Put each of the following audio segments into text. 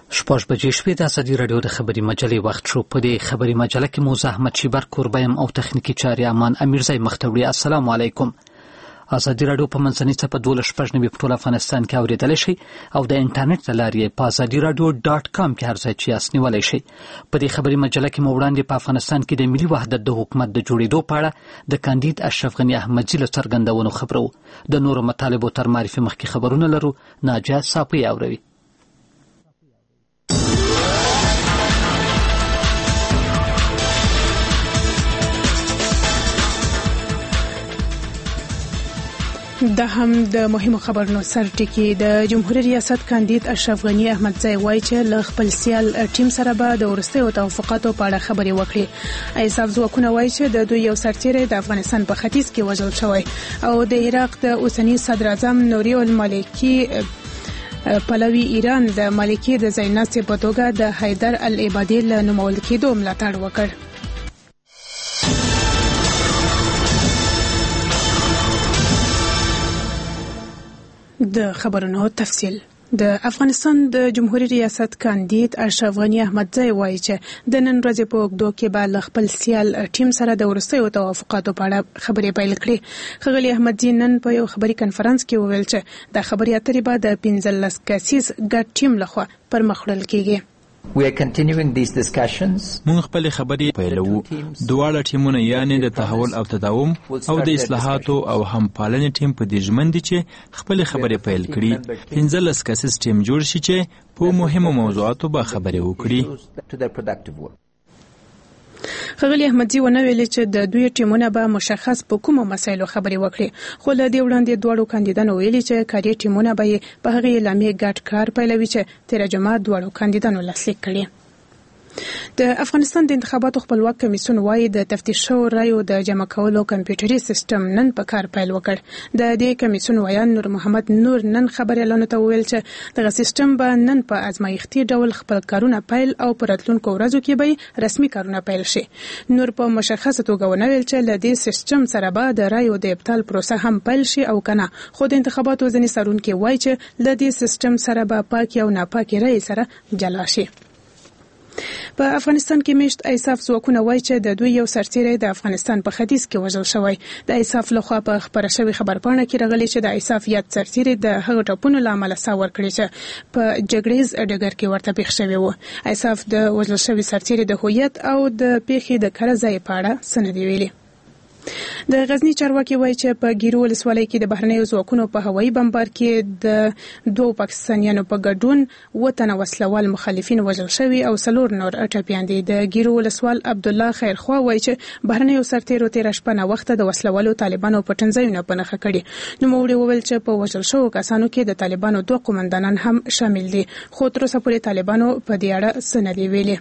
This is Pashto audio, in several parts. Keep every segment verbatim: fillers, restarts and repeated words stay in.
شپږ بجې شپې د ازادي راډیو د خبري مجلې وخت شو. په دې خبري مجله کې مو زه احمد شیبر کوربیم او تخنیکی چاري امان امیرزای مختوړي. السلام علیکم. ازادي راډیو په منځنۍ څپه دولس شپږ نوي په ټول افغانستان کې اورېدلی شئ او د انټرنیټ له لارې په ازادي راډیو ډاټ کام کې هر ځای چې یاست نیولی شئ. په دې خبري مجله کې مو وړاندې په افغانستان کې د ملي وحدت د حکومت د جوړېدو په اړه د کاندید اشرف غني احمدزي له څرګندونو خبرو. د نورو مطالبو تر معرفي مخکې خبرونه لرو. ناجیه صافی اوروي. دا هم د مهمو خبرونو سر ټکی. د جمهوریت ریاست کاندید اشرف غني احمدزي وایي چې له خپل سیال ټیم سره به د وروستیو توافقاتو په اړه خبرې وکړي. ایساف ځواکونه وایي چې د دوی یو سرتیری د افغانستان په ختیځ کې وژل شوی او د عراق د اوسني صدر اعظم نوري المالکی پلوي ایران د مالکی د ځایناستې په توګه د حیدر العبادي له نومول کېدو ملاتړ وکړ. د خبرونو تفصیل. د افغانستان د جمهوریت ریاست کاندید اشرف غني احمدزي وایي چې د نن ورځې په اوږدو کې به له خپل سیال ټیم سره د وروستیو توافقاتو په اړه خبرې پیل کړي. ښاغلي احمدزي نن په یو خبري کنفرانس کې وویل چې د خبرې اترې به د پنځلس کسیز ګډ ټیم لخوا پر مخ وړل کېږي. We are continuing these discussions. مونږ خپل خبرې پیلوو. دواړه ټیمونه یعنی د تحول او تداوم او د اصلاحاتو او همپالنې ټیم په دې ژمن دي چې خپل خبرې پیل کړي. پنځلس کسیز ټیم جوړ شي چې په مهمو موضوعاتو به خبرې وکړي. ښاغلي احمدزي ونه ویلي چې د دوی ټیمونه به مشخص په کومو مسایلو خبرې وکړي، خو له دې وړاندې دواړو کاندیدانو ویلي چې کاري ټیمونه به په هغې اعلامیې ګډ کار پیلوي چې تېره جمعه دواړو کاندیدانو لاسلیک کړي. د افغانستان د انتخاباتو خپلواک کمیسیون وایي د تفتیش شوو رایو د جمع کولو کمپیوټري سیستم نن په کار پیل وکړ. د دې کمیسیون ویان نور محمد نور نن خبریالانو ته وویل چې دغه سیستم به نن په ازمایښتي ډول خپل کارونه پیل او په راتلونکو ورځو کې به رسمي کارونه پیل شي. نور په مشخصه توګه ونه ویل چې له دې سیستم سره به د رایو د ابطال پروسه هم پیل شي او کنه، خو د انتخاباتو ځینې څارونکي وایي چې له دې سیستم سره به پاکي او ناپاکي رایې سره جلا شي. په افغانستان کې میشت ایساف ځواکونه وایي چې د دوی یو سرتیری د افغانستان په ختیځ کې وژل شوی. د ایساف لخوا په خبره شوی خبرپاڼه کې راغلی چې د ایساف یاد سرتیری د هغه ټاپونو له امله ساه ورکړې چې په جګړیز ډګر کې ورته پیښ شوی و. ایساف د وژل شوي سرتیری د هویت او د پیښې د کره ځای په اړه څه نه دي ویلي. د غزنی چارواکي وایي چې په ګیرو ولسوالۍ کې د بهرنیو ځواکونو په هوایي بمبار کې د دوو پاکستانیانو په ګډون اووه تنه وسلوال مخالفین وژل شوي او څلور نور ټپیان دي. د ګیرو ولسوال عبدالله خیرخوا وایي چې بهرنیو سرتیرو تېره شپه ناوخته د وسلوالو طالبانو پټنځایونه په نښه کړي. نوموړي وویل چې په وژل شوو کسانو کې د طالبانو دوه قومندانان هم شامل دي، خو تر اوسه پورې طالبانو په دې اړه څه نه دي ویلي.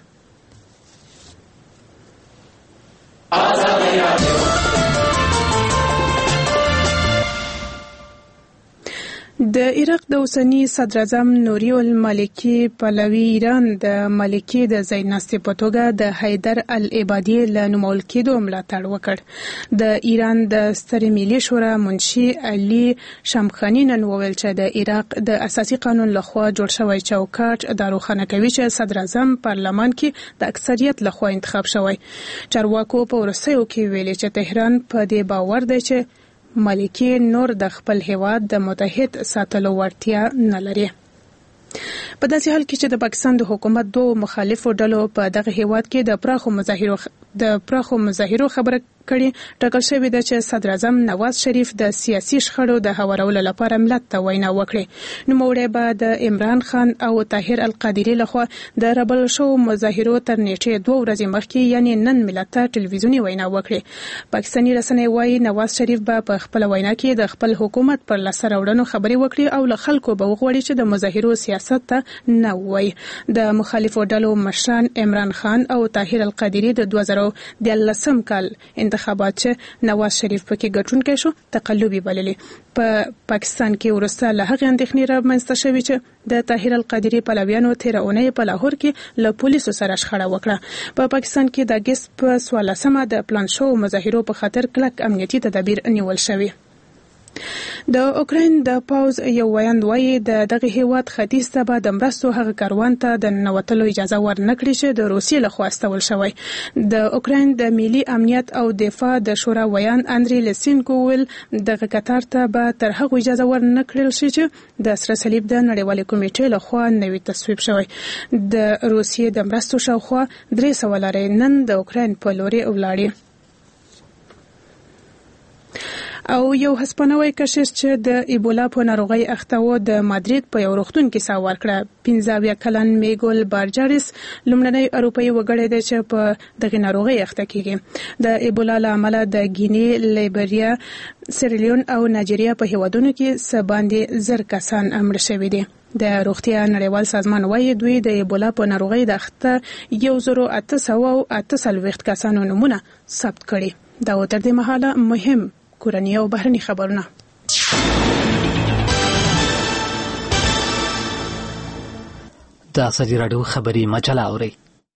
د عراق د اوسني صدر اعظم نوري المالکی پلوي ایران د مالکی د ځایناستې په توګه د حیدر العبادي له نومول کېدو ملاتړ وکړ. د ایران د سترې ملي شورا منشي علي شامخاني نن وویل چې د عراق د اساسي قانون لخوا جوړ شوی چوکاټ دا روښانه کوي چې صدر اعظم پارلمان کې د اکثریت لخوا انتخاب شوی. چارواکو په وروستیو کې ویلي چې تهران په دې باور دی چې مالکی نور د خپل هیواد د متحد ساتلو وړتیا نه لري. په داسې حال کې چې د پاکستان د حکومت دوه مخالفو ډلو په دغه هیواد کې د پراخو مظاهرو د پراخو مظاهرو خبره کړي، ټاکل شوې ده چې صدر اعظم نواز شریف د سیاسي شخړو د هوارولو لپاره ملت ته وینا وکړي. نوموړی به د عمران خان او طاهر القادري لخوا د رابل شوو مظاهرو تر نیټې دوه ورځې مخکې یعنی نن ملت ته ټلویزیوني وینا وکړي. پاکستاني رسنۍ وایي نواز شریف به په خپل وینا کې د خپل حکومت پر لاسته راوړنو خبرې وکړي او له خلکو به وغواړي چې د مظاهرو سیاست ته نه وایي. د مخالفو ډلو مشران عمران خان او طاهر القادري د دوه زره دیارلسم کال انتخابات چې نواز شریف پکې ګټونکی شو تقلبي بللي. په پاکستان کې وروسته له هغې اندېښنې رامنځته شوې چې د طاهر القادري پلویانو تېره اونۍ په لاهور کې له پولیسو سره شخړه وکړه. په پاکستان کې د اګست په څوارلسمه د پلان شوو مظاهرو په خاطر کلک امنیتي تدابیر نیول شوي. د اوکراین د پاوز یو ویاند وایي د دغه هیواد ختیځ ته به د مرستو هغه کاروان ته د ننوتلو اجازه ورنکړي چې د روسیې لخوا استول شوی. د اوکراین د ملي امنیت او دفاع د شورا ویاند اندري لسینکو ویل دغه قطار ته به تر هغه اجازه ورنکړل شي چې د سره صلیب د نړیوالې کمیټې لخوا نوی تصویب شوی. د روسیې د مرستو شاوخوا درې سوه لارې نن د اوکراین په لوري ولاړې. او یو هسپانوي کشیش چې د ایبولا په ناروغۍ اخته و د مادرید په یو روغتون کې ساه ورکړه. پنځه اویا کلن میګول بارجارس لومړنی اروپایي وګړی دی چې په دغه ناروغۍ اخته کیږي. د ایبولا له امله د ګینی، لیبریا، سیریلیون او نایجیریا په هیوادونو کې څه باندې زر کسان مړه شوي دي. د روغتیا نړیوال سازمان وايي دوی د ایبولا په ناروغۍ د اخته یو زرو اته سوه او اته څلوېښت کسانو نومونه ثبت کړي. دا تر دې مهاله مهم کورنی او بهرني خبرونه. د ازادي راډیو خبري مجله اوري.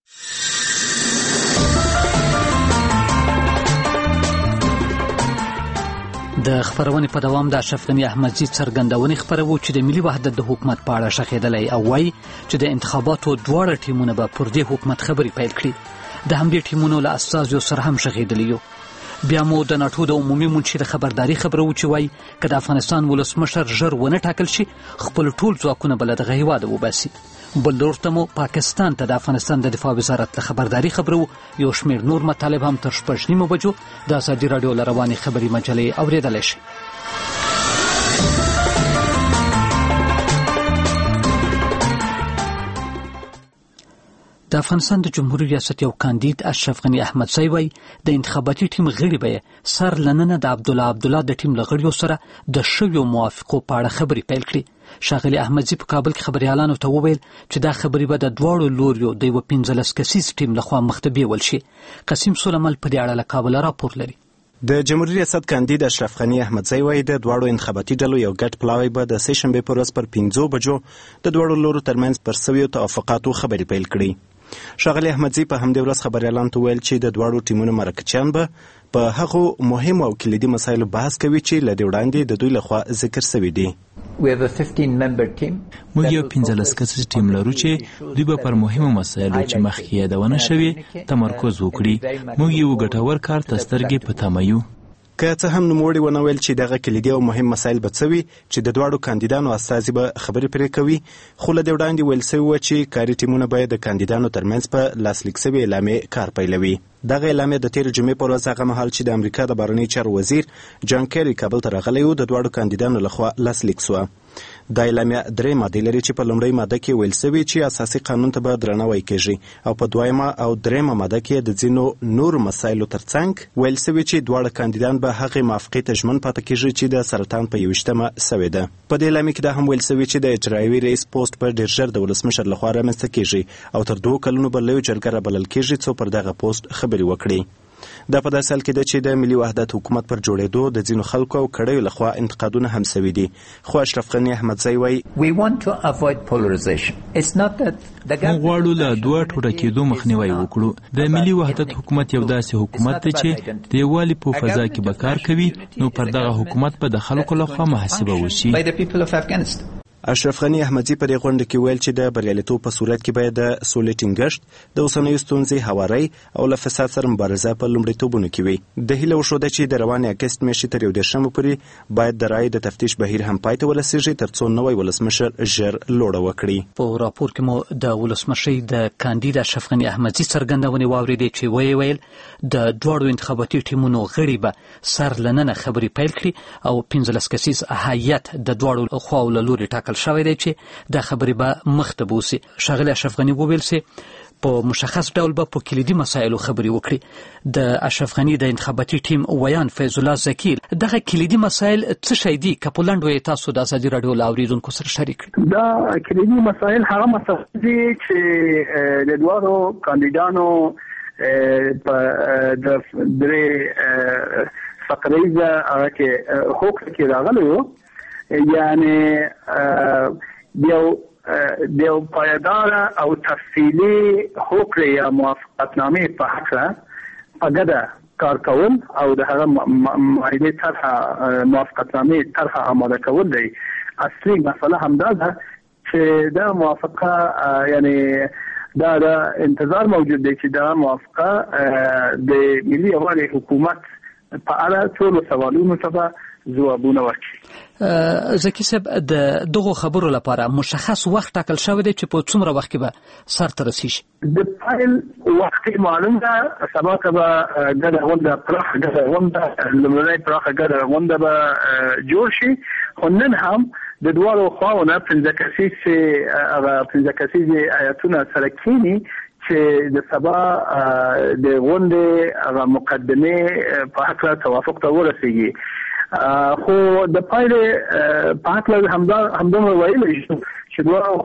د خبرونې په دوام د اشرف غنی احمدزي څرګندونې خبرو چې د ملي وحدت د حکومت په اړه شخېدلی او وايي چې د انتخاباتو دواړه ټیمونه به پر دې حکومت خبري پیل کړي. د همدې ټیمونو له استازو سره هم شخېدلی یو. بیا مو د ناټو د عمومي منشي د خبرداري خبرو چې وایي که د افغانستان ولسمشر ژر ونه ټاکل شي خپل ټول ځواکونه به له دغه هیواده وباسي. بل لور ته مو پاکستان ته د افغانستان د دفاع وزارت له خبرداري خبرو یو شمېر نور مطالب هم تر شپږ نیمو بجو د ازادي راډیو له روانې خبري مجلې اورېدلی شي. د افغانستان د جمهوریت ریاست یو کاندید اشرف غنی احمدزی وایي د انتخاباتي ټیم غړي به سر لننه د عبدالله عبدالله د ټیم له غړیو سره د شویو موافقو په اړه خبرې پیل کړي. ښاغلي احمدزي په کابل کې خبریالانو ته وویل چې دا خبرې به د دواړو لوریو د یوه پنځلس کسیز ټیم لخوا مخته بیول شي. قسیم سلیمل په دې اړه له کابله راپور لري. د جمهوریت ریاست کاندید اشرف غنی احمدزی وایي د دواړو انتخاباتي ډلو یو ګډ پلاوی به د سه شنبې پر ورځ پر پنځو بجو د دواړو لورو ترمنځ پر سویو توافقاتو خبرې پیل کړي. ښاغلي احمدزي په همدې ورځ خبریالانو ته ویل چې د دواړو ټیمونو مرکچیان به په هغو مهمو او کلیدي مسایلو بحث کوي چې له دې وړاندې د دوی لخوا ذکر شوي دي. موږ یو پنځلس کسیز ټیم لرو چې دوی به پر مهمو مسایلو چې مخکې یادونه شوې تمرکز وکړي. موږ یو ګټور کار ته سترګې په تمه یو. که څه هم نوموړي ونه ویل چې دغه کلیدي او مهم مسایل به څه وي چې د دواړو کاندیدانو استازي به خبرې پرې کوي، خو له دې وړاندې ویل شوي وه چې کاري ټیمونه باید د کاندیدانو ترمنځ په لاسلیک شوې اعلامیې کار پیلوي. دغه اعلامیه د تېرې جمعې پر ورځ هغه مهال چې د امریکا د بهرنیو چارو وزیر جان کیری کابل ته راغلی و د دواړو کاندیدانو لخوا لاسلیک سوه. دا اعلامیه درې مادې لري چې په لومړۍ ماده کې ویل شوي چې اساسي قانون ته به درناوی کیږي او په دویمه او دریمه ماده کې د ځینو نورو مسایلو ترڅنګ ویل شوي چې دواړه کاندیدان به هغې موافقې ته ژمن پاتې کیږي چې د سرطان په یوویشتمه سوې ده. په دې اعلامیه کې دا هم ویل شوي چې د اجرایوي رئیس پوسټ به ډېر ژر د ولسمشر لخوا رامنځته کیږي او تر دوو کلونو به لویه جرګه رابلل کیږي څو پر دغه پوسټ خبرې وکړي. دا په داسې حال کې ده چې د ملي وحدت حکومت پر جوړېدو د ځینو خلکو او کړیو لخوا انتقادونه هم شوي دي، خو اشرف غنی احمدزی وایي موږ غواړو له دوه ټوټه کېدو مخنیوی وکړو. د ملي وحدت حکومت یو داسې حکومت دی چې د یووالي په فضا کې به کار کوي، نو پر دغه حکومت به د خلکو لخوا محاسبه وشي. اشرف غنی احمدزي په دې غونډه کې ویل چې د بریالیتوب په صورت کې باید د سولې ټینګښت، د اوسنیو ستونزې هوارۍ او له فساد سره مبارزه په لومړیتوبونو کې وي. د هیله وښوده چې د روانې اګست میاشتې تر یو دېرشمې پورې باید د رایې د تفتیش بهیر هم پای ته ورسیږي تر څو نوی ولسمشر ژر لوړه وکړي. په راپور کې مو د ولسمشۍ د کاندید اشرف غنی احمدزي څرګندونې واورېدې چې ویې ویل د دواړو انتخاباتي ټیمونو غړي به سر لننه خبرې پیل کړي او پنځلس کسیز هیات د دواړو خواو له لوري ټاکل شوی دی چې دا خبرې به مخته بوسي. ښاغلي اشرف غنی وویل چې په مشخص ډول به په کلیدي مسایلو خبرې وکړي. د اشرف غنی د انتخاباتي ټیم ویان فیض الله زکي دغه کلیدي مسایل څه شی دي که په لنډ وایي تاسو د ازادي راډیو له اورېدونکو سره شریک کړئ؟ دا کلیدي مسایل هغه مسایل دي چې د دواړو کاندیدانو په د درې فقریزه هغه کې حقوق کې راغلی وو، یعنی دیو دیو پایدار او تفصیلی حقوق یا موافقتنامه په حق په ګډه کار کول او د هغه معاهده طرح موافقتنامه طرح آماده کول دی. اصلي مسله همدا ده چې دا موافقه یعنی دا د انتظار موجود دی چې دا موافقه د ملي یووالي حکومت په اړه ټول سوالونو ته ځوابونه ورکړي. زکی صاحب د دغه خبرو لپاره مشخص وخت ټاکل شوی دی چې په څومره وخت کې به سر ته رسیږي؟ د فایل وخت معلوم ده، سبا ته به ګډه غونډه پراخه ګډه غونډه لومړی پراخه ګډه غونډه به جوړ شي. خو نن هم د دواړو خواوو نه پنځه کسیزې هغه پنځه کسیزې ایتونه سره کینی چې د سبا د غونډې هغه مقدمې په هکله توافق ته ورسیږي. خو د پایلې په هکله همدومره ویلی شو چې دواړو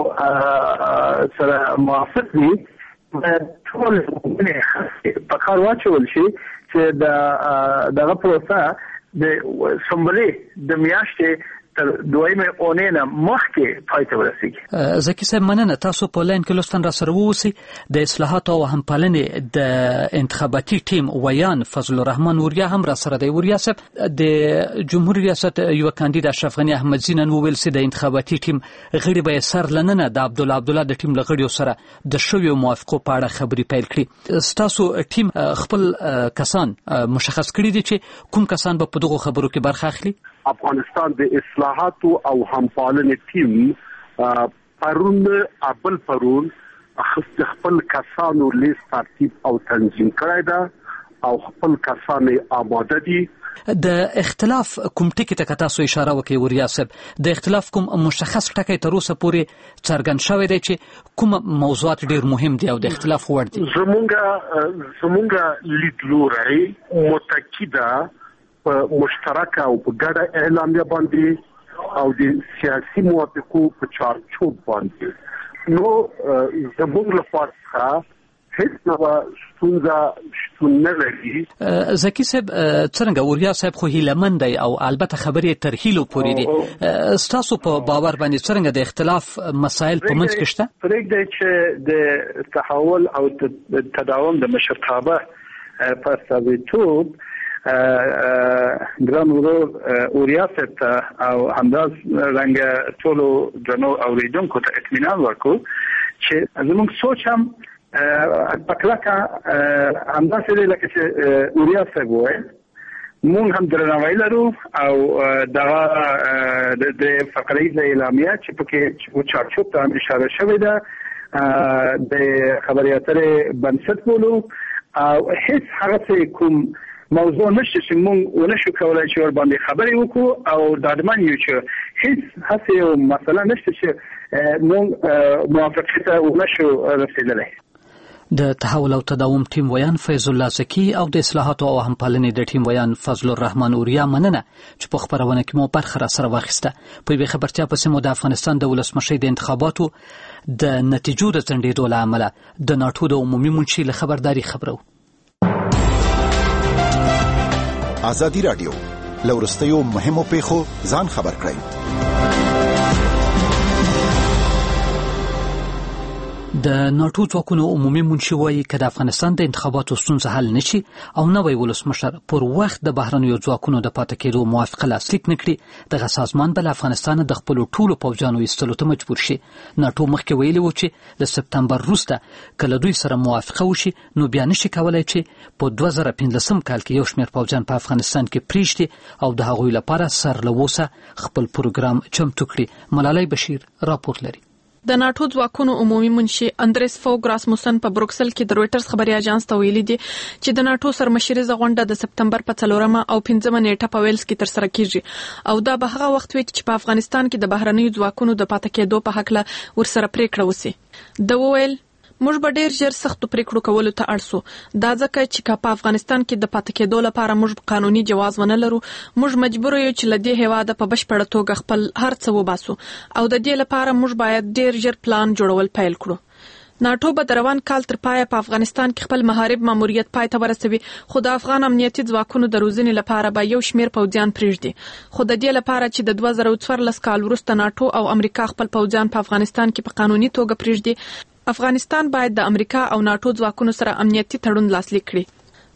خواوو سره موافق دي ټول په کار واچول شي چې د دغه پروسه د سنبلې د میاشتې تر دویمه اونۍ نه مخکې پای ته ورسیږي. زکی صاحب مننه. تاسو په لاین کې لوستن را سره ووسی د اصلاحاتو او همپالنې د انتخاباتي ټیم ویان فضل الرحمن وریا هم را سره دی. وریا صاحب د جمهوریت ریاست یو کاندید اشرف غنی احمد زینن وویل چې د انتخاباتي ټیم غړي به سر لننه د عبد الله عبد الله د ټیم لغړیو سره د شویو موافقو په اړه خبري پیل کړي. تاسو ټیم خپل کسان مشخص کړي دي چې کوم کسان به په دغه خبرو کې برخه اخلي؟ افغانستان د اصلاحاتو او همپالنې ټیم پرون ابل پرون خپل کسانو لیست ترتیب او تنظیم کړی ده او خپل کسان آماده دي. د اختلاف کوم ټکی ته تاسو اشاره وکړئ وریا صاحب، د اختلاف کوم مشخص ټکی تر اوسه پورې څرګند شوی دی چې کوم موضوعات ډیر مهم دي او د اختلاف وړ دي؟ زمونږ زمونږ لیدلوري متکیده په مشترکه او په ګډه اعلامیه باندې او د سیاسي موافقو په چارچوب باندې نو زموږ لپاره هیڅ نوع ستونزه شتون نه لري. زکی صاحب څنګه وریا صاحب خو هیلهمند دی او البته خبرې تر هیلو پورې دي. ستاسو په باور باندې څنګه د اختلاف مسایل په منځ کې شته؟ پرېږدئ چې د تحول او تداوم د مشرتابه په استازیتوب ګران ورور اوریا صاحب او همداز رنګ ټولو درنو اوریدونکو ته اطمینان ورکړو چې زموږ سوچ هم په کلکه همداسې دی لکه چې اوریا صاحب وویل. مونږ هم درناوی لرو او دغه د فقریزه اعلامیه چې پکې چارچوب ته هم اشاره شوې ده د خبري اترې بنسټ بولو او هیڅ هغه کوم موضوع نشته چې موږ ونشو کولای چې ور باندې خبرې وکړو او دادمان یو چې هیڅ هڅه یو مسله نشته چې موږ موافقه ته ونشو رسیدلی. د تحول او تداوم ټیم ویان فیض الله زکی او د اصلاحاتو او همپالنې د ټیم ویان فضل الرحمن وریا مننه چې په خبرونه کې مو برخه را سره واخیسته. په یوه خبرتیا پسې مو د افغانستان د ولسمشۍ د انتخاباتو د نتیجو د ځنډېدو له امله د ناټو د عمومي منشي له خبرداري خبرو. ازادي رادیو لورستیو مهمو پیښو ځان خبر کړئ. د ناټو ځواکونو عمومي منشي وایي که د افغانستان د انتخاباتو ستونزه حل نشي او نوی ولسمشر پر وخت د بهرنیو ځواکونو د پاتې کېدو موافقه لاسلیک نه کړي، دغه سازمان به له افغانستانه د خپلو ټولو پوځیانو ایستلو ته مجبور شي. ناټو مخکې ویلي و چې د سپتمبر وروسته که له دوی سره موافقه وشي نو بیا نشي کولی چې په دوه زره پنځلسم کال کې یو شمېر پوځیان په افغانستان کې پرېږدي او د هغوی لپاره سر له اوسه خپل پروګرام چمتو کړي. ملالۍ بشیر راپور لري. د ناټو ځواکونو عمومي منشي اندریس فوګ راسموسن په بروکسل کې د رويټرز خبري اژانس ته ویلي دي چې د ناټو سرمشریزه غونډه د سپتمبر په څلورمه او پنځمه نیټه په ویلز کې ترسره کیږي او دا به هغه وخت وي چې په افغانستان کې د بهرنیو ځواکونو د پاتې کېدو په حق له ورسره پریکړه وسی. د وویل موږ به ډیر ژر سختو پریکړو کولو ته اړ سو، دا ځکه چې په افغانستان کې د پاتې کېدو لپاره موږ قانوني جواز ونه لرو. موږ مجبور یو چې له دې هیواده په بشپړه توګه خپل هر څه وباسو او د دې لپاره موږ باید ډیر ژر پلان جوړول پیل کړو. ناټو به د روان کال تر پایه په افغانستان کې خپل محارب ماموریت پای ته ورسوي، خو د افغان امنیتي ځواکونو د روزنې لپاره به یو شمیر پوځیان پرېږدي. خو د دې لپاره چې د دوه زره څوارلس کال وروسته ناټو او امریکا خپل پوځیان په افغانستان کې په قانوني توګه پرېږدي، افغانستان باید د امریکا او ناټو ځواکونو سره امنیتي تړون لاسلیک کړي.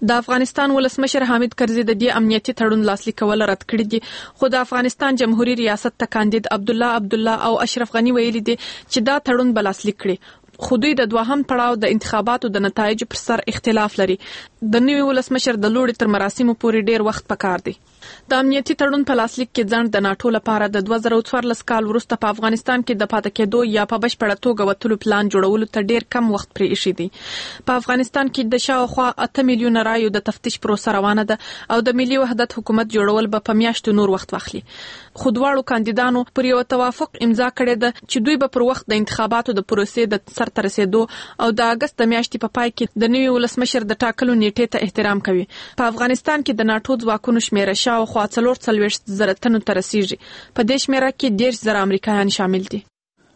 د افغانستان ولسمشر حامد کرزي د دې امنیتي تړون لاسلیک کول رد کړی دي، خو د افغانستان جمهوریت ریاست ته کاندید عبدالله عبدالله او اشرف غنی ویلي دي چې دا تړون به لاسلیک کړي، خو دوی د دوهم پړاو د انتخاباتو د نتایجو پر سر اختلاف لري. د نوي ولسمشر د لوړې تر مراسمو پورې ډیر وخت پکار دی. د امنیتي تړون په لاسلیک کې ځنډ د ناټو لپاره د دوه زره څوارلس کال وروسته په افغانستان کې د پاتې کېدو یا په بشپړه توګه وتلو پلان جوړولو ته ډیر کم وخت پرې ایښی دی. په افغانستان کې د شاوخوا اته میلیونه رایو د تفتیش پروسه روانه ده او د ملي وحدت حکومت جوړول به په میاشتو نور وخت واخلي. خو دواړو کاندیدانو پر یو توافق امضا کړی ده چې دوی به پر وخت د انتخاباتو د پروسې د سر ته رسیدو او د اگست د میاشتې په پای کې د نوي ولسمشر د ټاکلو نیټې ته احترام کوي. په افغانستان کې د ناټو ځواکونو شمیره شاوخوا څلور څلوېښت زره تنو ته رسیږي. په دې شمیره کې دېرش زره امریکایان شامل دي.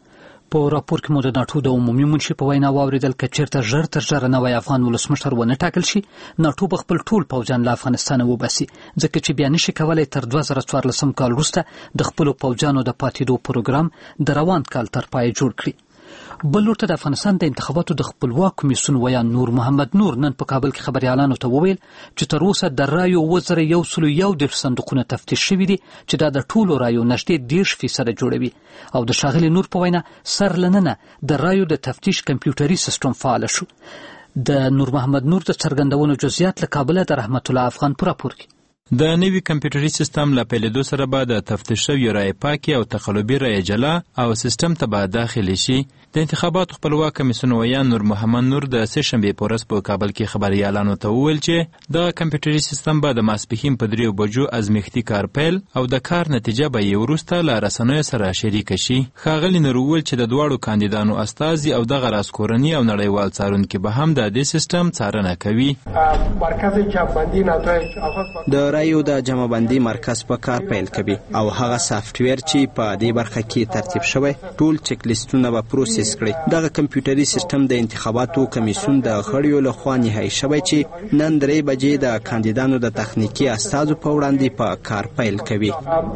په راپور کې مو د ناټو د عمومي منشي په وینا واوریدل چې چیرته ژر تر ژره نوی افغان ولسمشر ونه ټاکل شي، ناټو به خپل ټول پوځیان له افغانستانه وباسي، ځکه چې بیا نشي کولی تر دوه زره څوارلسم کال وروسته د خپلو پوځیانو د پاتېدو پروګرام د روان کال تر پایه جوړ کړي. بل لور ته د افغانستان د انتخاباتو د خپلواک کمیسیون ویان نور محمد نور نن په کابل کې خبريالانو ته وویل چې تر اوسه د رایو اووه زره یو سلو یو دېرش صندوقونه تفتیش شوي دي چې دا د ټولو رایو نږدې دېرش فیصده جوړوي. او د ښاغلي نور په وینا سر لننه د رایو د تفتیش کمپیوټري سیستم فعال شو. د نور محمد نور د څرګندونو جزئیات له کابل د رحمت الله افغان په راپور کې. د نوي کمپیوټري سیستم له پیلېدو سره به د تفتیش شویو رایې پاکې او تقلبي رایې جلا او سیستم ته به داخلي شي. د انتخاباتو خپلواک کمیسیون ویان نور محمد نور د سې شنبې په ورځ په کابل کې خبريالانو ته وویل چې دغه کمپیوټري سیستم به د ماسپښین په دریو بجو ازمیښتي کار پیل او د کار نتیجه به یې وروسته له رسنیو سره شریکه شي. ښاغلي نور وویل چې د دواړو کاندیدانو استازي او دغه راز کورني او نړیوال څارونکي به هم د دې سیستم څارنه کوي. مرکز جمعبندي نتایج د رایو د جمعبندي مرکز په کار پیل کوي او هغه سافټویر چې په دې برخه کې ترتیب شوی ټول چک لیستونه به پروسس کړي. دغه کمپیوټري سیستم د انتخاباتو کمیسیون د غړیو لخوا نهایی شوی چې نن درې بجې د کاندیدانو د تخنیکي استازو په وړاندې په کار پیل کوي.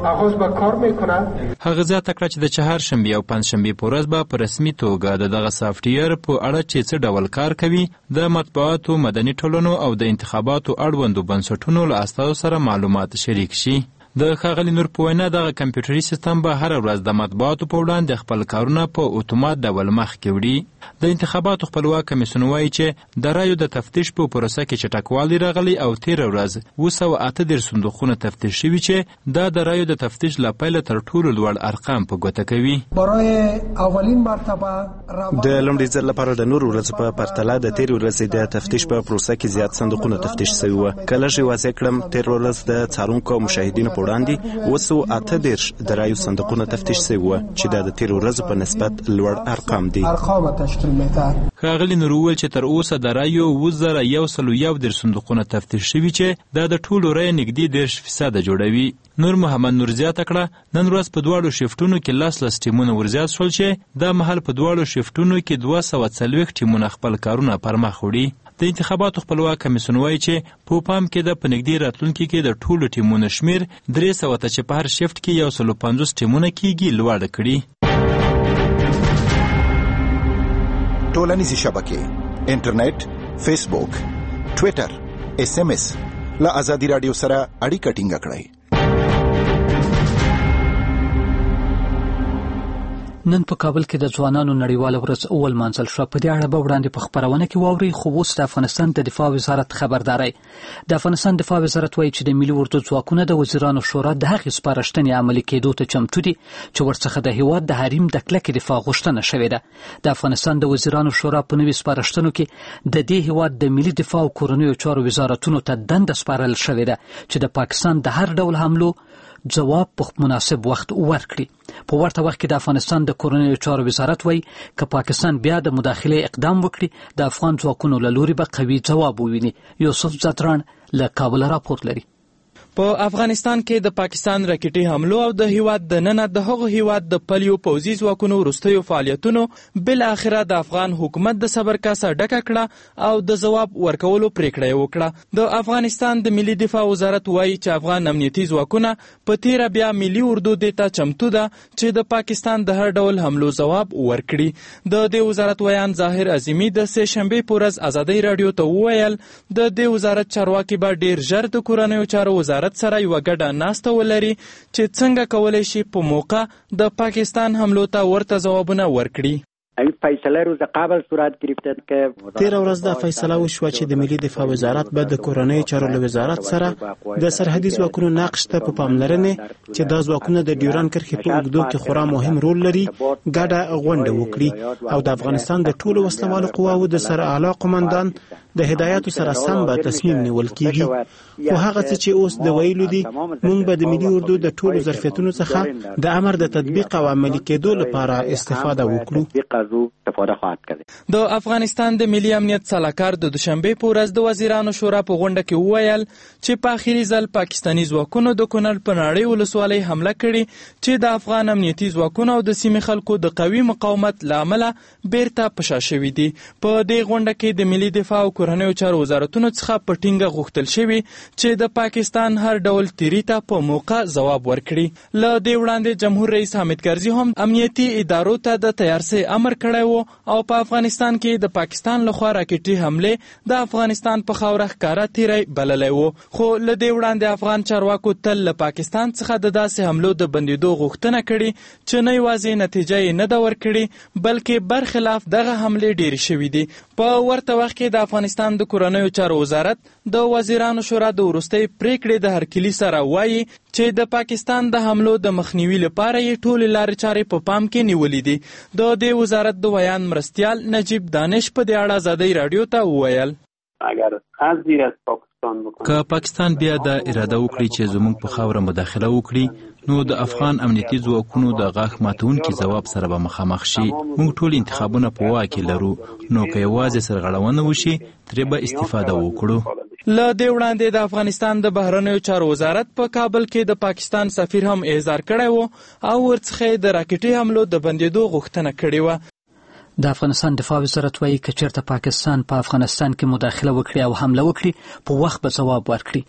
هغه زیاته کړه چې د چهارشنبې او پنجشنبې په ورځ به په رسمي توګه د دغه سافټویر په اړه چې څه ډول کار کوي د مطبوعاتو، مدني ټولنو او د انتخاباتو اړوندو بنسټونو له استازو سره معلومات شریک شي. د ښاغلي نور په وینا دغه کمپیوټري سیستم به هره ورځ د مطبوعاتو په وړاندې خپل کارونه په اتومات ډول مخکې وړي. د انتخاباتو خپلواک کمیسیون وایي چې د رایو د تفتیش په پروسه کې چټکوالی راغلی او تېره ورځ اووه سوه اته دېرش صندوقونه تفتیش شوي چې دا د رایو د تفتیش له پیله تر ټولو لوړ ارقام په ګوته کوي. د لومړي ځل لپاره د نورو ورځو په پرتله د تېرې ورځې د تفتیش په پروسه کې زیات صندوقونه تفتیش شوي وو. که لږ یې واضح کړم، تېره ورځ د څارونکو او مشاهدینو وړاندې اووه سوه اته دېرش د رایو صندوقونه تفتیش شوي وو چې دا د تېرو ورځو په نسبت لوړ ارقام دي. ښاغلي نور وویل چې تر اوسه د رایو اووه زره یو سلو یو دېرش صندوقونه تفتیش شوي چې دا د ټولو رایو نږدې دېرش فیصده جوړوي. نور محمد نور زیاته کړه نن ورځ په دواړو شیفټونو کې لس لس ټیمونه ورزیات شول چې دا مهال په دواړو شیفټونو کې دوه سوه څلوېښت ټیمونه خپل کارونه پر مخ وړي. د انتخاباتو خپلواک کمیسیون وایي چې په پام کې د په نږدې راتلونکي کې د ټولو ټیمونو شمیر درې سوه ته چې په هر شیفټ کې یو سلو پنځوس ټیمونه کېږي لوړه کړي. ټولنیزې شبکې، انټرنیټ، فیسبوک، ټویټر، اس ام اس له ازادي راډیو سره اړیکه ټینګه کړئ. نن په کابل کې د ځوانانو نړیواله ورځ اول مانځل شوه. په دې اړه به وړاندې په خپرونه کې واورئ، خو اوس د افغانستان د دفاع وزارت خبرداری. د افغانستان دفاع وزارت وایي چې د ملي اردو ځواکونه د وزیرانو شورا د هغې سپارښتنې عملي کېدو ته چمتو دي چې ورڅخه د هېواد د حریم د کلکې دفاع غوښتنه شوې ده. د افغانستان د وزیرانو شورا په نوي سپارښتنو کې د دې هېواد د ملي دفاع او کورنیو چارو وزارتونو ته دنده سپارل شوې ده چې د پاکستان د هر ډول حملو جواب په مناسب وخت ورکړي. په ورته وخت کې د افغانستان د کورنیو چارو وزارت وایي که پاکستان بیا د مداخلې اقدام وکړي د افغان ځواکونو له لوري به قوي ځواب وویني. یوسف زتران له کابل راپور لري. په افغانستان کې د پاکستان راکټي حملو او د هیواد د ننه د هغو هیواد د پلیو پوځي ځواکونو وروستیو فعالیتونو بل اخره د افغان حکومت د صبر کاسه ډکه کړه او د ځواب ورکولو پریکړه یې وکړه. د افغانستان د ملي دفاع وزارت وایي چې افغان امنیتي ځواکونه په تیره بیا ملي اردو دې ته چمتو ده چې د پاکستان د هر ډول حملو ځواب ورکړي. د دې وزارت ویان ظاهر عظیمي د سه شنبې په ورځ ازادۍ راډیو ته وویل د دې وزارت چارواکي به ډیر ژر د کورنیو چارو وزارت سره یو ګډه ناسته ولري چې څنګه کولی شي په موقع د پاکستان حملو ته ورته ځوابونه ورکړي. فیصله روز قبل صورت گرفته که تیر ورځ دا فیصله وشوه چې د ملي دفاع وزارت به د کورنیو چارو له وزارت سره د سرحدي ځواکونو نقش ته په پاملرنې چې دا ځواکونه د ډیورن کرښې په اوږدو کې خورا مهم رول لري ګډه غونډه وکړي او د افغانستان د ټولو وسلوالو قواو د سر اعلی قومندان د هدایاتو سره سم به تصمیم نیول کیږي. خو هغه څه چې اوس د ویلو دي موږ به د ملي اردو د ټولو ظرفیتونو څخه د امر د تطبیق او عملي کېدو لپاره استفاده وکړو. د افغانستان د ملي امنیت سلاکار د دوشنبه په ورځ د وزیرانو شورا په غونډه کې وویل چې په اخیری ځل پاکستاني ځواکونو د کونړ په ناړۍ ولسوالۍ حمله کړې چې د افغان امنیتي ځواکونو او د سیمې خلکو د قوي مقاومت له امله بیرته په شا شوي دي. په دې غونډه کې د ملي دفاع او کورنیو چارو وزارتونو څخه په ټینګه غوښتل شوي چې د پاکستان هر ډول تیری ته په موقع ځواب ورکړي. له دې وړاندې جمهور رئیس حامد کرزي هم امنیتي ادارو ته د تیارسۍ امر کړی و او په افغانستان کې د پاکستان لخوا راکټي حملې د افغانستان په خاوره ښکاره تیری بللی و. خو له دې وړاندې افغان چارواکو تل له پاکستان څخه د داسې حملو د بندېدو غوښتنه کړې چې نه یوازې نتیجه یې نه ده ورکړې بلکې برخلاف دغه حملې ډېرې شوي دي. په ورته وخت کې د افغانستان د کورنیو چارو وزارت د وزیرانو شورا د وروستۍ پریکړې د هرکلي سره وایي چې د پاکستان د حملو د مخنیوي لپاره یې ټولې لارې چارې په پام کې نیولې دي. د دې وزارت د ویان مرستیال نجیب دانش په دې اړه ازادۍ راډیو ته وویل اگر از زیر از پاکستان که پاکستان بیا د اراده وکړي چې زموږ په خاوره مداخله وکړي نو د افغان امنیتي ځواکونو د غاښ ماتونکي ځواب سره به مخامخ شي. موږ ټول انتخابونه په واک کې لرو نو که یوازې سرغړونه وشي ترې به استفاده وکړو. له دې وړاندې د افغانستان د بهرنیو چارو وزارت په کابل کې د پاکستان سفیر هم احضار کړی و او ورڅخه د راکټي حملو د بندېدو غوښتنه کړې وه. د افغانستان دفاع وزارت وایي که چېرته پاکستان په افغانستان کې مداخله وکړي او حمله وکړي په وخت به ځواب ورکړي.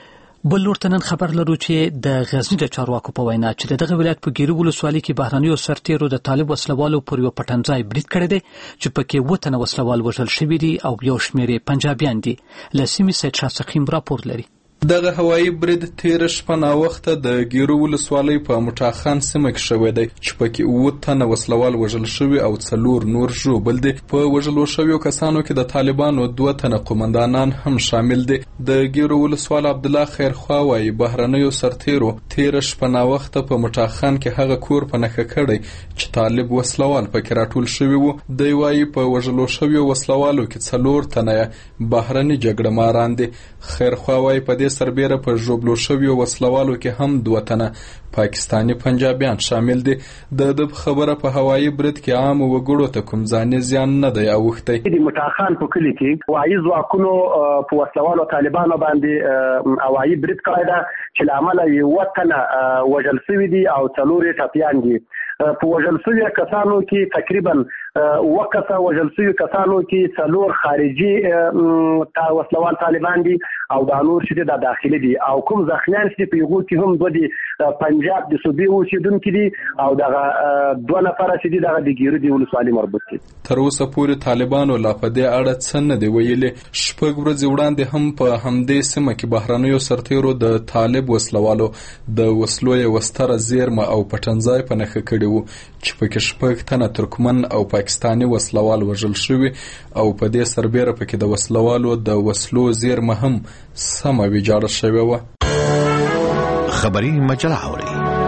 بل لور ته نن خبر لرو چې د غزني د چارواکو په وینا چې دغه ولایت په ګیرو ولسوالۍ کې بهرنیو سرتیرو د طالب وسلوالو پر یو پټنځای برید کړی دی چې پکې اووه تنه وسلوال وژل شوي دي او یو شمېر یې پنجابیان دي. له سیمې سید شاه سقیم راپور لري. دغه هوایي برید تیره شپه ناوخته د ګیرو ولسوالۍ په موټاخان سیمه کې شوی دی چې پکې اووه تنه وسلوال وژل شوي او څلور نور ژوبل دي. په وژلو شویو کسانو کې د طالبانو دوه تنه قومندانان هم شامل دي. د ګیرو ولسوال عبدالله خیرخوا وایي بهرنیو سرتیرو تیره شپه ناوخته په موټاخان کې هغه کور په نښه کړی چې طالب وسلوال پکې راټول شوي وو. دی وایي په وژلو شویو وسلوالو کې څلور تنه بهرني جګړه ماران دي. خیرخوا وایي په دې سربیره په ژوبلو شویو وسلوالو کې هم دوه تنه پاکستانی پنجابیان شامل دي. د د خبره په هوایي برید کې عام وګړو ته کوم ځاني زیان نه دی اوښتی. د مټاخان په کلي کې هوایي ځواکونو په وسلوالو طالبانو باندې هوایي برید کړی ده چې له امله یوه تنه وژل شوي دي او څلور یې ټپیان دي. په وژل شویو کسانو کې تقریبا اووه کسه وژل شویو کسانو کې څلور خارجي وسلوال طالبان دي او دا نور چې د داخلي دي او کوم زخمیان چې په هغو کې هم دوه دي پنجاب د صوبې اوسېدونکي دي او دغه دوه نفره چې دي دغه د ګیرو د ولسوالۍ مربوط دي. تر اوسه پورې طالبانو لا په دې اړه څه نه دي ویلي. شپږ ورځې وړاندې هم په همدې سیمه کې بهرنیو سرتیرو د طالب وسلوالو د وسلو یوه ستره زیرمه او پټنځای په نښه کړي وو چې پکې شپږ تنه ترکمن او پاکستاني وسلوال وژل شوي او په دې سربیره پکې د وسلوالو د وسلو زیرمه هم سمه ویجاړه شوې وه. خبری مجله اوري.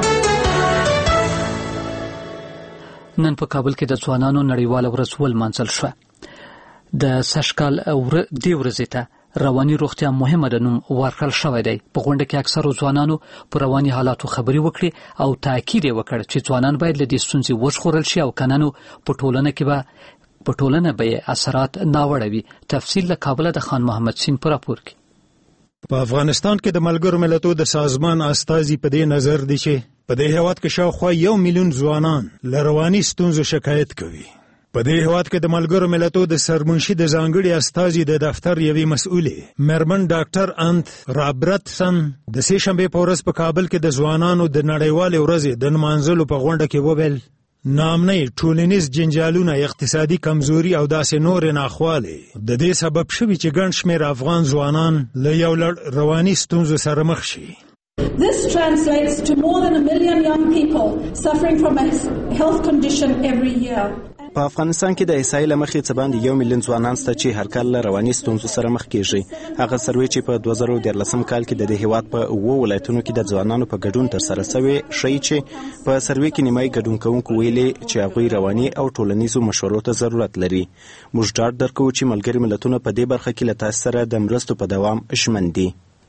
نن په کابل کې د ځوانانو نړیواله ورځ ولمانځل شوه. د سږکال دې ورځې ته رواني روغتیا مهمه ده نوم ورکړل شوی دی. په غونډه کې اکثرو ځوانانو په رواني حالاتو خبرې وکړې او تاکید یې وکړ چې ځوانان باید له دې ستونزې وژغورل شي او کنه نو په ټولنه کې به په ټولنه به اثرات ناوړه وي. تفصیل له کابل د خان محمد سین په راپور کې. په افغانستان کې د ملګرو ملتونو د سازمان استازي په دې نظر دي چې په دې هیواد کې شاوخوا یو میلیون ځوانان له رواني ستونزو شکایت کوي. په دې هیواد کې د ملګرو ملتونو د سرمنشي د ځانګړي استازي د دفتر یوې مسؤلې مېرمن ډاکټر انت رابرتسن د سې شنبې په ورځ په کابل کې د ځوانانو د نړیوالې ورځې د نمانځلو په غونډه کې وویل نامنۍ ټولنیز جنجالونه، اقتصادي کمزوري او داسې نور ناخوالې د دې سبب شوي چې ګڼ شمېر افغان ځوانان له یو لړ رواني ستونزو سره مخ شي. This translates to more than a million young people suffering from a health condition every year. په افغانستان کې د احصایې له مخې څه باندې یو میلیون ځوانان شته چې هر کال له رواني ستونزو سره مخ کیږي. هغه سروې چې په دوه زره دیارلسم کال کې د دې هیواد په اووه ولایتونو کې د ځوانانو په ګډون ترسره شوې ښیي چې په سروې کې نیمایي ګډون کوونکو ویلي چې هغوی رواني او ټولنیزو مشورو ته ضرورت لري. موږ ډاډ درکوو چې ملګري ملتونه په دې برخه کې له تاسو سره د مرستو په دوام ژمن دي.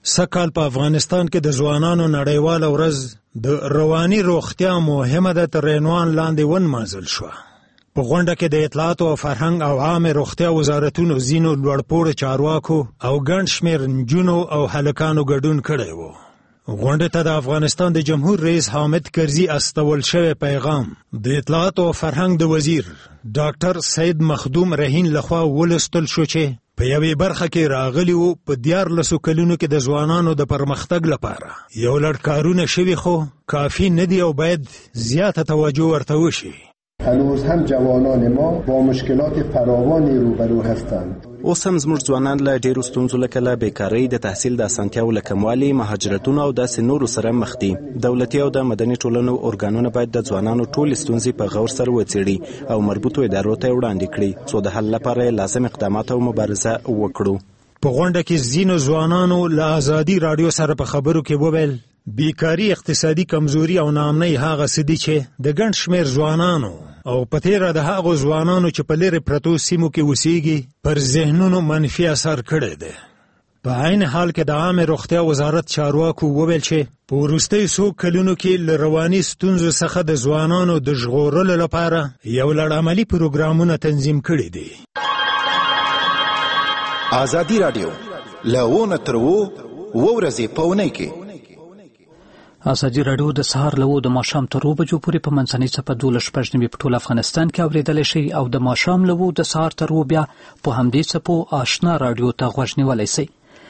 سږ په افغانستان کې د ځوانانو نړیواله ورځ د رواني روغتیا مهمه ده تر عنوان لاندې ونمانځل شوه. په غونډه کې د اطلاعاتو او فرهنګ او عامه روغتیا وزارتونو ځینو لوړپوړو چارواکو او ګڼ شمېر نجونو او هلکانو ګډون کړی و. غونډې ته د افغانستان د جمهور رئیس حامد کرزي استول شوی پیغام د اطلاعاتو او فرهنګ د وزیر ډاکټر سید مخدوم رهین لخوا ولوستل شو چې په یوې برخه کې راغلی و په دیارلسو کلونو کې د ځوانانو د پرمختګ لپاره یو لړ کارونه شوي خو کافی نه دي او باید زیاته توجه ورته وشي. هنوز هم جوانان ما با مشکلات فراوانی روبرو هستند. اوس هم زموږ ځوانان له ډیرو ستونزو لکه له بیکارۍ، د تحصیل د اسانتیاو له کموالي، مهاجرتونو او داسې نورو سره مخ دي. دولتي او د مدني ټولنو ارګانونه باید د ځوانانو ټولې ستونزې په غور سره وڅېړي او مربوطو ادارو ته وړاندې کړي څو د حل لپاره لازم اقدامات او مبارزه وکړو. په غونډه کې ځینو ځوانانو له ازادي راډیو سره په خبرو کې وویل بیکاري، اقتصادي کمزوري او ناامنۍ هغه څه دي چې د ګڼ شمېر ځوانانو او په تېره د هغو ځوانانو چې په لرې پرتو سیمو کې اوسېږي پر ذهنونو منفي اثر کړی دی. په عین حال کې د عامه روغتیا وزارت چارواکو وویل چې په وروستیو څو کلونو کې له رواني ستونزو څخه د ځوانانو د ژغورلو لپاره یو لړ عملي پروګرامونه تنظیم کړي دي. ازادي راډیو له ونه تر اووه ورځې په اونۍ کې ازادي راډیو د سهار له اووه د ماښام تر اووه بجو پورې په منځنۍ څپه دولس شپږ نیمې په ټول افغانستان کې اورېدلی شئ او د ماښام له اووه د سهار تر اووه بیا په همدې څپو آشنا راډیو ته غوږ نیولی شئ.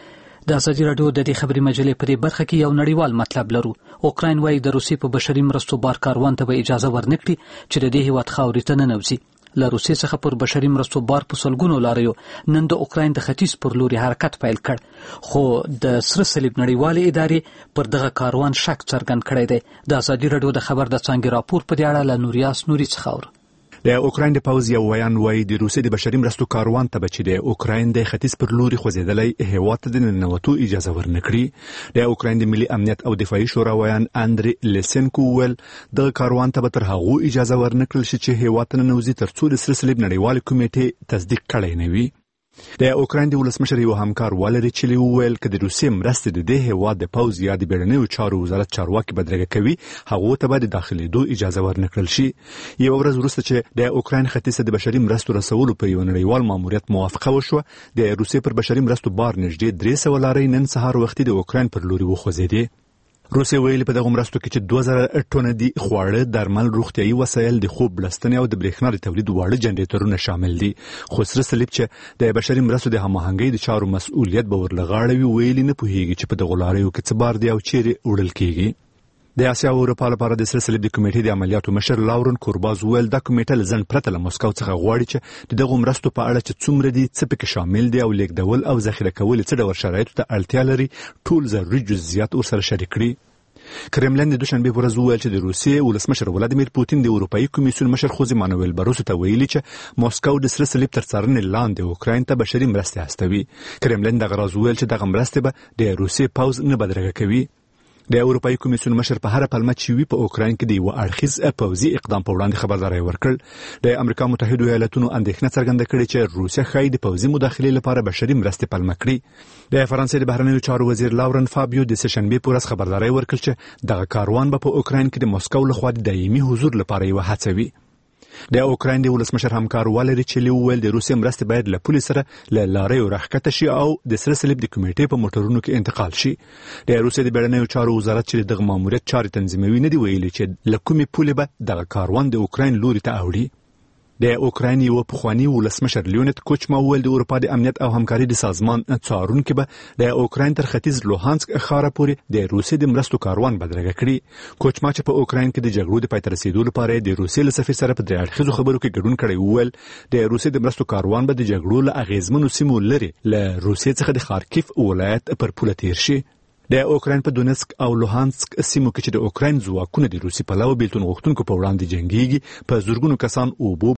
د ازادي راډیو د دې خبري مجلې په دې برخه کې یو نړیوال مطلب لرو. اوکراین وایي د روسیې په بشري مرستو بار کاروان ته به اجازه ورنکړي چې د دې هیواد خاورې ته ننوځي. له روسیې څخه پر بشري مرستو بار په سلګونو لاریو نن د اوکراین د ختیځ پر لوري حرکت پیل کړ، خو د سره صلیب نړیوالې ادارې پر دغه کاروان شک څرګند کړی دی. د ازادي راډیو د خبر د څانګې راپور په دې اړه له نوریاس نوري څخه اورو. د اوکراین د پوځ یو ویان وایي د روسیې د بشري مرستو کاروان ته به چې د اوکراین د ختیځ پر لوري خوځېدلی هېواد ته د ننوتو اجازه ورنکړي. د اوکراین د ملي امنیت او دفاعي شورا ویان اندري لیسنکو وویل دغه کاروان ته به تر هغو اجازه ورنکړل شي چې هېواد ته ننوځي تر څو د سره صلیب نړیوالې کمیټې تصدیق کړی نه وي. د اوکراین د ولسمشر یو همکار والری چلی وویل چې د روسیې مرستې د دې هېواد د پوځ یا د بیړنیو چارو وزارت چارواکي بدرګه کوي هغو ته به د داخلېدو اجازه ورنکړل شي. یوه ورځ وروسته چې د اوکراین ختیځ ته د بشري مرستو رسولو پر یو نړیوال ماموریت موافقه وشوه، د روسیې پر بشري مرستو بار نږدې درې سوه لارۍ نن سهار وختي د اوکراین پر لوري وخوځېدې. روسیې ویلي په دغه مرستو کې چې دوه زره ټنه دي خواړه، درمل، روغتیایي وسایل، د خوب لستنې او د برېښنا د تولید واړه جنریټرونه شامل دي. خو سره صلیب چې د بشري مرستو د هماهنګۍ د چارو مسؤلیت به ورله غاړه وي ویلي نه پوهېږي چې په دغو لاریو کې څه بار دی او چیرې وړل کېږي. د اسیا او اروپا لپاره د سره صلیب د کمیټې د عملیاتو مشر لاورن کورباز وویل دا کمیټه له ځنډ پرته له مسکو څخه غواړي چې د دغو مرستو په اړه چې څومره دي، څه پکې شامل دي او لیږدول او ذخیره کول څه ډول شرایطو ته اړتیا لري ټول ضروري جزئیات ورسره شریک کړي. کرملن د دوشنبه په ورځ وویل چې د روسیې ولسمشر ولادیمیر پوتین د اروپایي کمیسیون مشر خوزی مانویل باروسو ته ویلي چې موسکو د سره صلیب تر څارنې لاندې اوکراین ته بشري مرستې استوي. کرملن دغه راز وویل چې دغه مرستې به د روسیې پوځ نه بدرګه کوي. د اروپایي کمیسیون مشر په هر پلمه چې وي په اوکراین کې د یو اړخیز پوځي اقدام په وړاندې خبرداری ورکړ. د امریکا متحده ایالاتونو اندېښنه څرګنده کړې چې روسیه ښایي د پوځي مداخلې لپاره بشري مرستې پلمه کړي. د فرانسې د بهرنیو چارو وزیر لاورن فابیو د سهشنبې په ورځ خبرداری ورکړ چې دغه کاروان به په اوکراین کې د موسکو لخوا د دایمي حضور لپاره یوه هڅه وي. د اوکراین د ولسمشر همکار والری چلی ویل د روسیې مرستې باید له پولیس سره له لارې راښکته شي او د سره صلیب د کمیټې په موټرونو کې انتقال شي. د روسیې د بیړنیو چارو وزارت چې دغه ماموریت چارې تنظیموي نه دی ویلي چې له کومې پولې به دغه کاروان د اوکراین لوري ته اوړي. د اوکراین یو پخوانی ولسمشر لیونید کوچما ویل د اروپا د امنیت او همکاري د سازمان څارونکي به د اوکراین تر ختیځ لوهانسک ښار پورې د روسیې د مرستو کاروان بدرګه کړي. کوچما چې په اوکراین کې د جګړو د پای ته رسیدو لپاره د روسیې له سفیر سره په درې اړخیزو خبرو کې ګډون کړی ویل د روسیې د مرستو کاروان به د جګړو له اغیزمنو سیمو لري له روسیې څخه د خارکیف ولایت پر پوله تیر شي. د اوکراین په دونسک او لوهانسک سیمو کې چې د اوکراین ځواکونه د روسي پلوه بیلتون غوښتونکو په وړاندې جنګيږي په زورګونو کسان اوبو